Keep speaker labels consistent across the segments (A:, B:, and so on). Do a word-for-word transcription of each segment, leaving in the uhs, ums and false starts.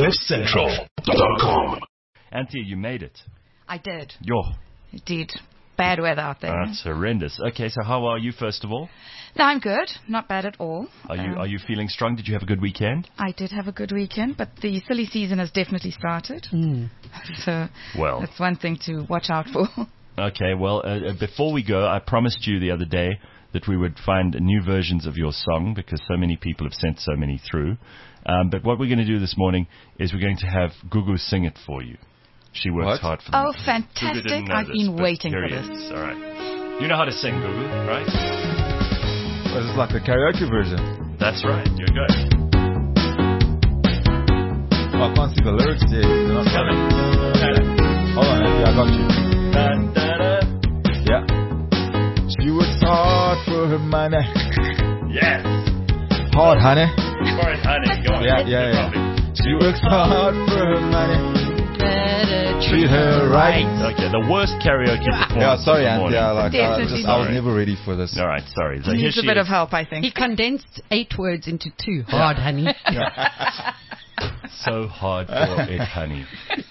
A: cliff central dot com.
B: Anthea, you made it.
C: I did.
B: Yo.
C: Indeed. Bad weather out there.
B: That's horrendous. Okay, so how are you, first of all?
C: No, I'm good. Not bad at all.
B: Are you
C: Um,
B: Are you feeling strong? Did you have a good weekend?
C: I did have a good weekend, but the silly season has definitely started. So
B: Well.
C: that's one thing to watch out for.
B: Okay, well, uh, uh, before we go, I promised you the other day that we would find new versions of your song because so many people have sent so many through. Um, but what we're going to do this morning is we're going to have Gugu sing it for you. She works
D: What?
B: hard for
C: Oh,
B: Gugu
C: fantastic.
B: didn't know
C: I've
B: this,
C: been
B: but
C: waiting
B: here
C: for
B: he
C: this.
B: is. All right. You know how to sing, Gugu, right?
D: This is like the karaoke version.
B: That's right. You're good.
D: Oh, I can't see the lyrics yet. They're not
B: Coming.
D: Hold on, Anthea, I got you.
B: Da, da, da.
D: Yeah. She works hard for her money.
B: Yes.
D: Hard, honey.
B: All right, honey. Go on.
D: Yeah, yeah, yeah. She works hard for her money. Treat her right.
B: Okay, the worst karaoke performance.
D: Yeah, sorry,
B: of the morning.
D: Anthea. Like, I,
C: Definitely
D: just, I was
B: sorry.
D: never ready for this.
B: All right, sorry. So here
C: Needs
B: she
C: a bit
B: is.
C: of help, I think.
E: He condensed eight words into two. Hard, honey.
B: So hard for it, honey.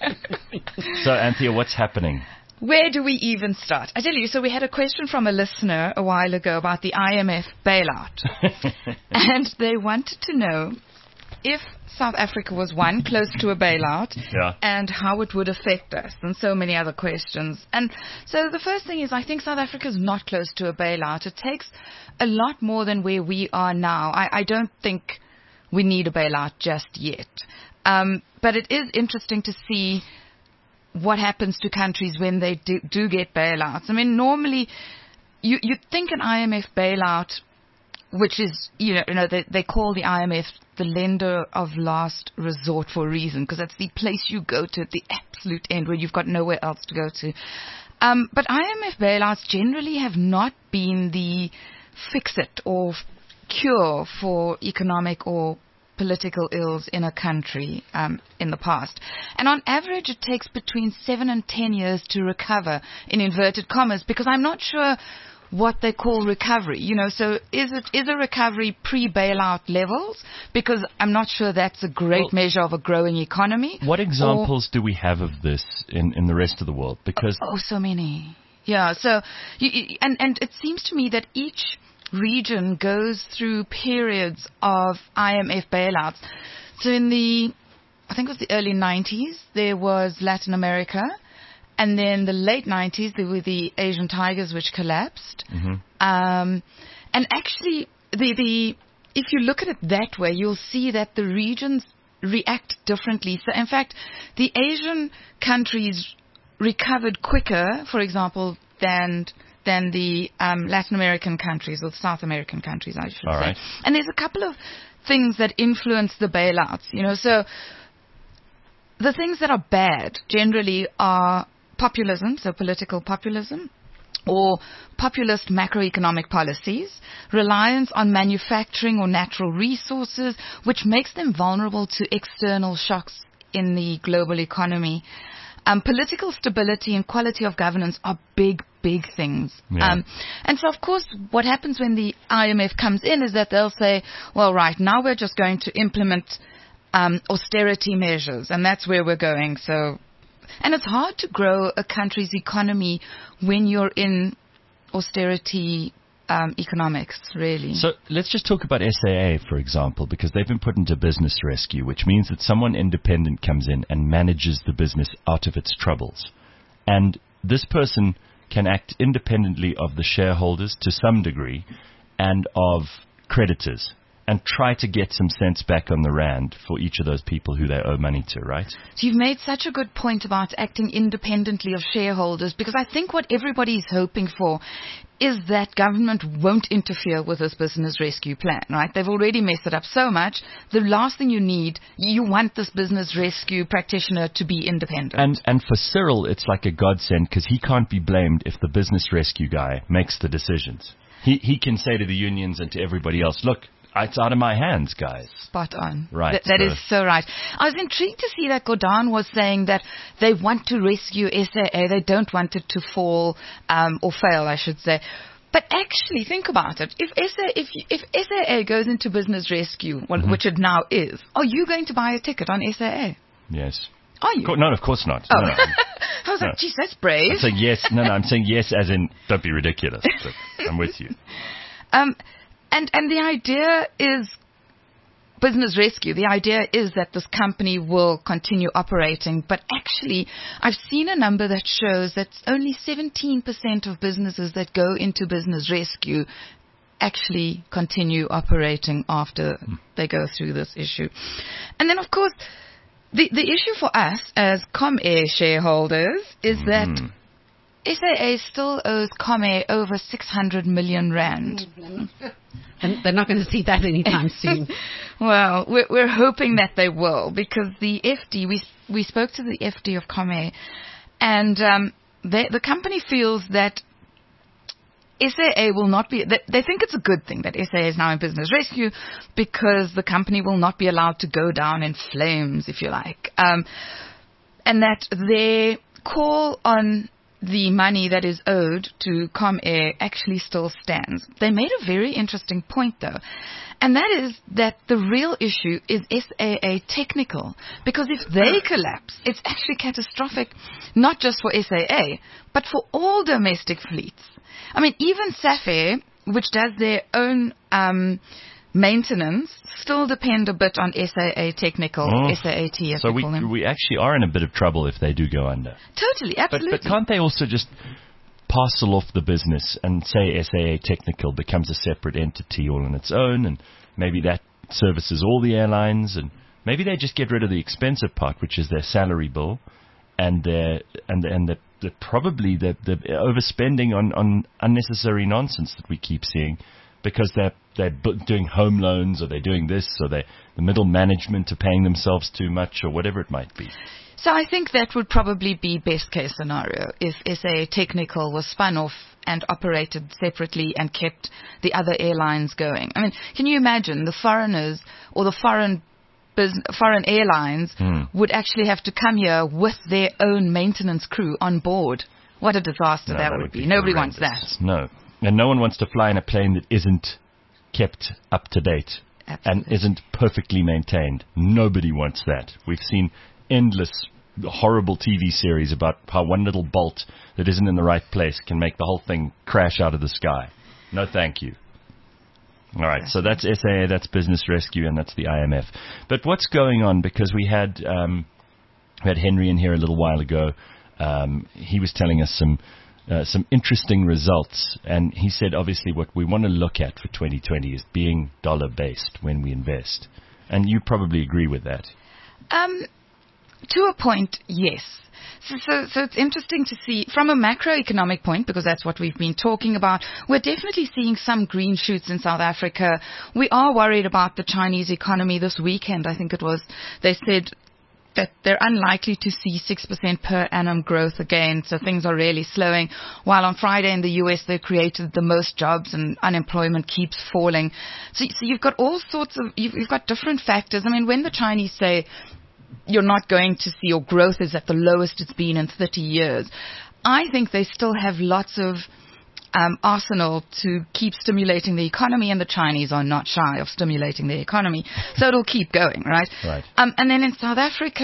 B: So, Anthea, what's happening?
C: Where do we even start? I tell you, so we had a question from a listener a while ago about the I M F bailout. And they wanted to know if South Africa was, one, close to a bailout,
B: Yeah.
C: and how it would affect us, and so many other questions. And so the first thing is, I think South Africa is not close to a bailout. It takes a lot more than where we are now. I, I don't think we need a bailout just yet. Um, but it is interesting to see what happens to countries when they do, do get bailouts. I mean, normally, you, you'd think an I M F bailout, which is, you know, you know they, they call the I M F the lender of last resort for a reason, because that's the place you go to at the absolute end where you've got nowhere else to go to. Um, but I M F bailouts generally have not been the fix-it or cure for economic or political ills in a country um, in the past. And on average, it takes between seven and ten years to recover, in inverted commas, because I'm not sure what they call recovery. You know, so is it is a recovery pre-bailout levels? Because I'm not sure that's a great
B: Well,
C: measure of a growing economy.
B: What examples do we have of this in, in the rest of the world? Because
C: Oh, so many. Yeah, so, you, you- and, and it seems to me that each region goes through periods of I M F bailouts. So in the, I think it was the early nineties, there was Latin America, and then the late nineties, there were the Asian tigers, which collapsed. Um, and actually, the, the, if you look at it that way, you'll see that the regions react differently. So in fact, the Asian countries recovered quicker, for example, than than the um, Latin American countries or South American countries, I should
B: All
C: say.
B: right.
C: And there's a couple of things that influence the bailouts. You know, so the things that are bad generally are populism, so political populism, or populist macroeconomic policies, reliance on manufacturing or natural resources, which makes them vulnerable to external shocks in the global economy. Um, political stability and quality of governance are big, big things.
B: Yeah.
C: Um, and so, of course, what happens when the I M F comes in is that they'll say, well, right, now we're just going to implement um, austerity measures, and that's where we're going. So, and it's hard to grow a country's economy when you're in austerity um, economics, really.
B: So let's just talk about S A A, for example, because they've been put into business rescue, which means that someone independent comes in and manages the business out of its troubles. And this person can act independently of the shareholders to some degree and of creditors and try to get some sense back on the rand for each of those people who they owe money to, right?
C: So you've made such a good point about acting independently of shareholders, because I think what everybody's hoping for is that government won't interfere with this business rescue plan, right? They've already messed it up so much. The last thing you need, you want this business rescue practitioner to be independent.
B: And and for Cyril, it's like a godsend because he can't be blamed if the business rescue guy makes the decisions. He he can say to the unions and to everybody else, look, it's out of my hands, guys.
C: Spot on.
B: Right,
C: Th- that
B: so-
C: is so right. I was intrigued to see that Gordon was saying that they want to rescue S A A. They don't want it to fall um, or fail, I should say. But actually, think about it. If S A, if, if S A A goes into business rescue, well,
B: Mm-hmm.
C: which it now is, are you going to buy a ticket on S A A?
B: Yes.
C: Are you?
B: Co- No, of course not.
C: Oh.
B: No, no.
C: I was
B: No.
C: like, geez, that's brave.
B: I'm saying yes. No, no, I'm saying yes as in don't be ridiculous. But I'm with you.
C: Um, and, and the idea is business rescue. The idea is that this company will continue operating, but actually I've seen a number that shows that only seventeen percent of businesses that go into business rescue actually continue operating after mm. they go through this issue. And then, of course, the, the issue for us as Comair shareholders is mm. that S A A still owes Comair over six hundred million rand.
E: And they're not going to see that anytime soon.
C: Well, we're, we're hoping that they will, because the F D, we we spoke to the F D of Comair, and um, they, the company feels that S A A will not be, they, they think it's a good thing that S A A is now in business rescue, because the company will not be allowed to go down in flames, if you like. Um, and that their call on the money that is owed to Comair actually still stands. They made a very interesting point, though, and that is that the real issue is S A A technical, because if they collapse, it's actually catastrophic, not just for S A A, but for all domestic fleets. I mean, even Safair, which does their own um, maintenance, still depend a bit on S A A technical,
B: oh,
C: S A A T as
B: so
C: we
B: we
C: call them.
B: we actually are in a bit of trouble if they do go under.
C: Totally, absolutely.
B: But, but can't they also just parcel off the business and say S A A Technical becomes a separate entity all on its own, and maybe that services all the airlines, and maybe they just get rid of the expensive part, which is their salary bill, and their and and the, the probably the the overspending on on unnecessary nonsense that we keep seeing, because they're they're doing home loans, or they're doing this, or they the middle management are paying themselves too much, or whatever it might be.
C: So I think that would probably be best case scenario if S A A Technical was spun off and operated separately and kept the other airlines going. I mean, can you imagine the foreigners or the foreign business, foreign airlines
B: Hmm.
C: would actually have to come here with their own maintenance crew on board? What a disaster
B: No,
C: that,
B: that
C: would
B: would
C: be.
B: be
C: Nobody wants
B: horrendous.
C: that.
B: No. And no one wants to fly in a plane that isn't kept up to date
C: Absolutely.
B: and isn't perfectly maintained. Nobody wants that. We've seen endless horrible T V series about how one little bolt that isn't in the right place can make the whole thing crash out of the sky. No thank you. All right, so that's S A A, that's Business Rescue, and that's the I M F. But what's going on, because we had um, we had Henry in here a little while ago. Um, he was telling us some uh, some interesting results, and he said obviously what we want to look at for twenty twenty is being dollar-based when we invest. And you probably agree with that.
C: Um, to a point, yes. So, so, so it's interesting to see from a macroeconomic point, because that's what we've been talking about. We're definitely seeing some green shoots in South Africa. We are worried about the Chinese economy this weekend. I think it was, they said that they're unlikely to see six percent per annum growth again, so things are really slowing. While on Friday in the U S they created the most jobs and unemployment keeps falling. So, so you've got all sorts of, you've, you've got different factors. I mean, when the Chinese say you're not going to see, your growth is at the lowest it's been in thirty years, I think they still have lots of um, arsenal to keep stimulating the economy, and the Chinese are not shy of stimulating the economy. So it'll keep going, right?
B: Right.
C: Um, and then in South Africa,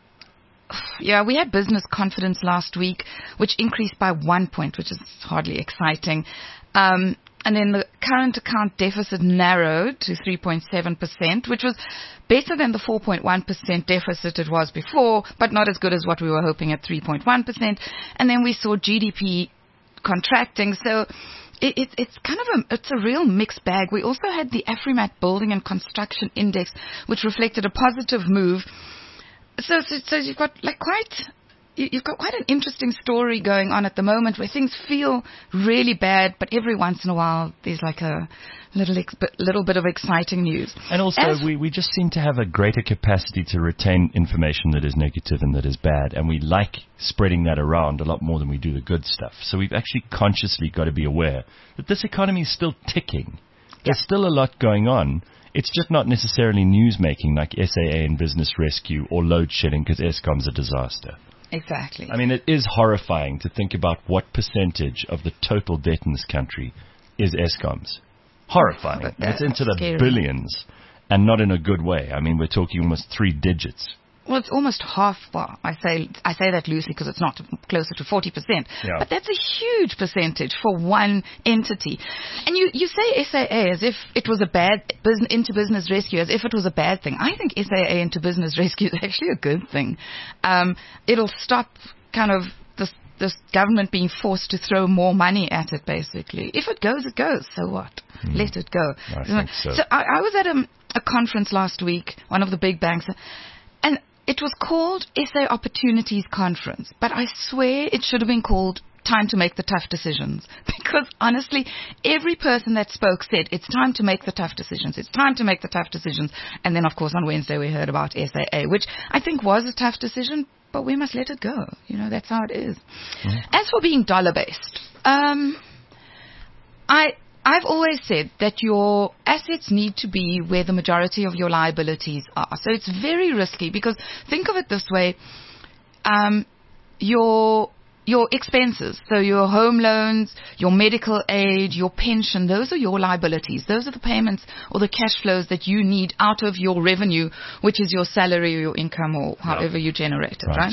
C: yeah, we had business confidence last week, which increased by one point, which is hardly exciting. Um, and then the current account deficit narrowed to three point seven percent, which was better than the four point one percent deficit it was before, but not as good as what we were hoping at three point one percent. And then we saw G D P contracting. So it, it, it's kind of a, it's a real mixed bag. We also had the Afrimat Building and Construction Index, which reflected a positive move. So, so, so you've got like quite, you- you've got quite an interesting story going on at the moment, where things feel really bad, but every once in a while there's like a little ex- little bit of exciting news.
B: And also,
C: As-
B: we, we just seem to have a greater capacity to retain information that is negative and that is bad, and we like spreading that around a lot more than we do the good stuff. So we've actually consciously got to be aware that this economy is still ticking. There's still a lot going on. It's just not necessarily news-making like S A A and Business Rescue or load shedding because Eskom's a disaster.
C: Exactly.
B: I mean, it is horrifying to think about what percentage of the total debt in this country is Eskom's. Horrifying.
C: But
B: And it's into
C: that's
B: the
C: scary.
B: billions, and not in a good way. I mean, we're talking almost three digits.
C: Well, it's almost half. Well, I say I say that loosely because it's not closer to forty percent.
B: Yeah.
C: But that's a huge percentage for one entity. And you, you say S A A as if it was a bad business, into business rescue, as if it was a bad thing. I think S A A into business rescue is actually a good thing. Um, it'll stop kind of this this government being forced to throw more money at it. Basically, if it goes, it goes. So what?
B: Hmm.
C: Let it go.
B: I think so.
C: So I, I was at a, a conference last week, one of the big banks, and it was called S A Opportunities Conference, but I swear it should have been called Time to Make the Tough Decisions. Because honestly, every person that spoke said, it's time to make the tough decisions. It's time to make the tough decisions. And then, of course, on Wednesday we heard about S A A, which I think was a tough decision, but we must let it go. You know, that's how it is. Mm-hmm. As for being dollar-based, um, I... I've always said that your assets need to be where the majority of your liabilities are. So it's very risky because think of it this way. Um, your your expenses, so your home loans, your medical aid, your pension, those are your liabilities. Those are the payments or the cash flows that you need out of your revenue, which is your salary or your income or however you generate it, right? right?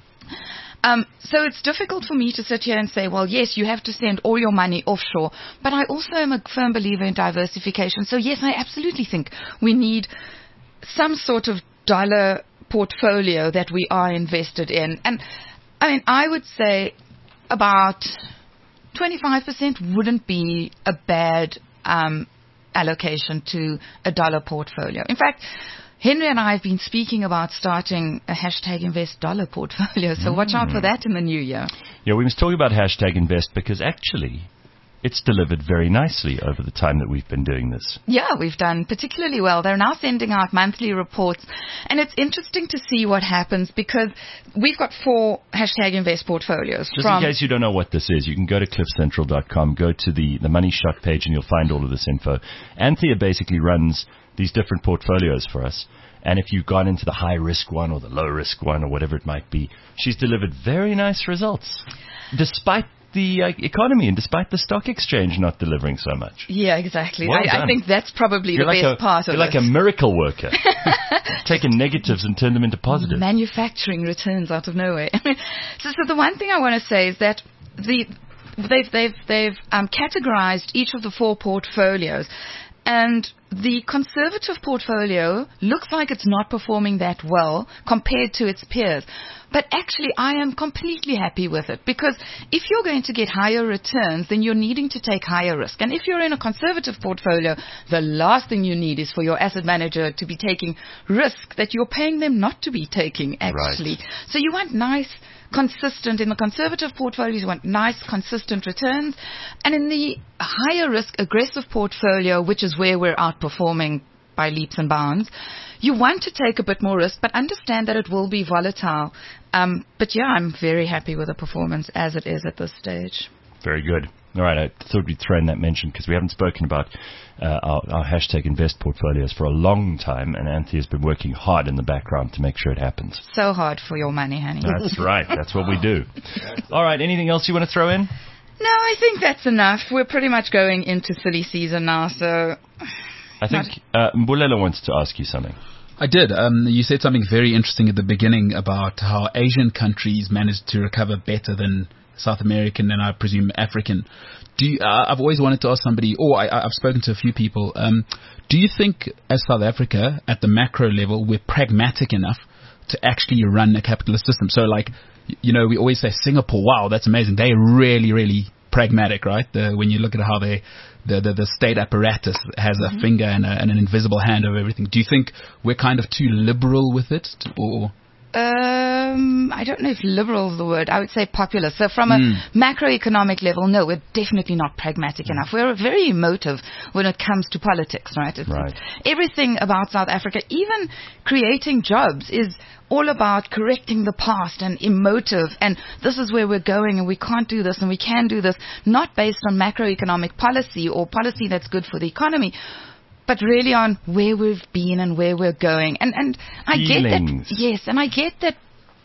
C: Um, so it's difficult for me to sit here and say, well, yes, you have to send all your money offshore. But I also am a firm believer in diversification. So, yes, I absolutely think we need some sort of dollar portfolio that we are invested in. And, I mean, I would say about twenty-five percent wouldn't be a bad um, allocation to a dollar portfolio. In fact, Henry and I have been speaking about starting a hashtag invest dollar portfolio, so mm. watch out for that in the new year.
B: Yeah, we must talk about hashtag invest because actually it's delivered very nicely over the time that we've been doing this.
C: Yeah, we've done particularly well. They're now sending out monthly reports, and it's interesting to see what happens because we've got four hashtag invest portfolios.
B: Just
C: from
B: in case you don't know what this is, you can go to cliff central dot com, go to the, the Money Shot page, and you'll find all of this info. Anthea basically runs these different portfolios for us. And if you've gone into the high-risk one or the low-risk one or whatever it might be, she's delivered very nice results, despite the uh, economy and despite the stock exchange not delivering so much.
C: Yeah, exactly.
B: Well
C: I, I think that's probably you're the
B: like
C: best
B: a,
C: part of
B: you're
C: it.
B: You're like a miracle worker, taking negatives and turn them into positives.
C: Manufacturing returns out of nowhere. so, so the one thing I want to say is that the they've they've they've um, categorized each of the four portfolios. And the conservative portfolio looks like it's not performing that well compared to its peers. But actually, I am completely happy with it because if you're going to get higher returns, then you're needing to take higher risk. And if you're in a conservative portfolio, the last thing you need is for your asset manager to be taking risk that you're paying them not to be taking, actually.
B: Right.
C: So you want nice, consistent, in the conservative portfolios, you want nice, consistent returns. And in the higher risk, aggressive portfolio, which is where we're outperforming by leaps and bounds, you want to take a bit more risk, but understand that it will be volatile. Um, but yeah, I'm very happy with the performance as it is at this stage.
B: Very good. All right, I thought we'd throw in that mention because we haven't spoken about uh, our, our hashtag invest portfolios for a long time, and Anthea's been working hard in the background to make sure it happens.
C: So hard for your money, honey.
B: That's right. That's what we do. All right, anything else you want to throw in?
C: No, I think that's enough. We're pretty much going into silly season now, so...
B: I think uh, Mbulela wants to ask you something.
D: I did. Um, you said something very interesting at the beginning about how Asian countries managed to recover better than South American and I presume African. Do you, uh, I've always wanted to ask somebody, or I, I've spoken to a few people, um, do you think as South Africa, at the macro level, we're pragmatic enough to actually run a capitalist system? So like, you know, we always say Singapore, wow, that's amazing. They're really, really pragmatic, right? The, when you look at how they, the, the, the state apparatus has mm-hmm. a finger and, a, and an invisible hand over everything. Do you think we're kind of too liberal with it, or?
C: Um, I don't know if liberal is the word. I would say popular. So from a mm. macroeconomic level, no, we're definitely not pragmatic mm. enough. We're very emotive when it comes to politics, right? It's,
B: right.
C: It's everything about South Africa, even creating jobs, is all about correcting the past and emotive. And this is where we're going, and we can't do this, and we can do this, not based on macroeconomic policy or policy that's good for the economy, but really on where we've been and where we're going. And and I
B: Feelings.
C: get that, yes, and I get that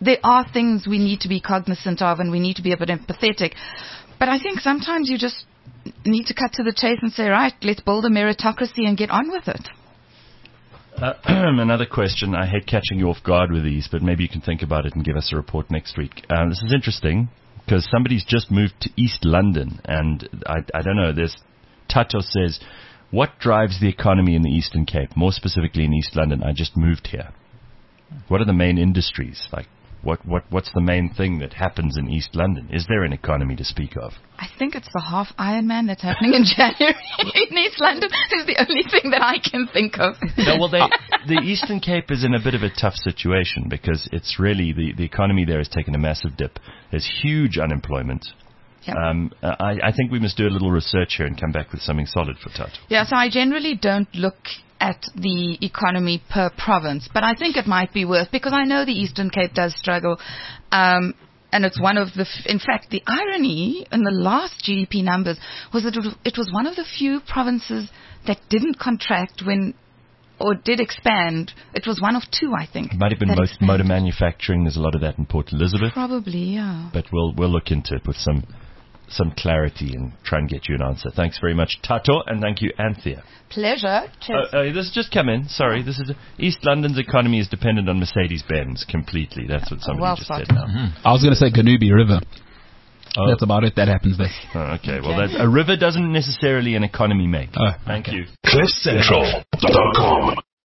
C: there are things we need to be cognizant of, and we need to be a bit empathetic. But I think sometimes you just need to cut to the chase and say, right, let's build a meritocracy and get on with it.
B: Uh, another question. I hate catching you off guard with these, but maybe you can think about it and give us a report next week. Um, this is interesting because somebody's just moved to East London, and I, I don't know, there's Tato says, what drives the economy in the Eastern Cape, more specifically in East London? I just moved here. What are the main industries? Like, what, what, what's the main thing that happens in East London? Is there an economy to speak of?
C: I think it's the half Ironman that's happening in January in East London. Is the only thing that I can think of.
B: No, well, they, the Eastern Cape is in a bit of a tough situation because it's really, the, the economy there has taken a massive dip. There's huge unemployment.
C: Yep.
B: Um, I, I think we must do a little research here and come back with something solid for Tato.
C: Yeah, so I generally don't look at the economy per province, but I think it might be worth, because I know the Eastern Cape does struggle, um, and it's one of the, f- in fact, the irony in the last G D P numbers was that it was, it was one of the few provinces that didn't contract when, or did expand. It was one of two, I think.
B: It might have been
C: that
B: mo-
C: expanded.
B: motor manufacturing. There's a lot of that in Port Elizabeth.
C: Probably, yeah.
B: But we'll we'll look into it with some some clarity and try and get you an answer. Thanks very much, Tato, and thank you, Anthea.
C: Pleasure. Cheers.
B: Uh, uh, this has just come in. Sorry, this is East London's economy is dependent on Mercedes-Benz completely. That's what somebody
C: well
B: just
C: spotted.
B: said now.
D: Mm-hmm. I was going to say Ganubi River.
B: Oh.
D: That's about it. That happens there.
B: Oh, okay, well, that's, a river doesn't necessarily an economy make.
D: Oh,
B: Thank
D: okay.
B: you.
A: cliff central dot com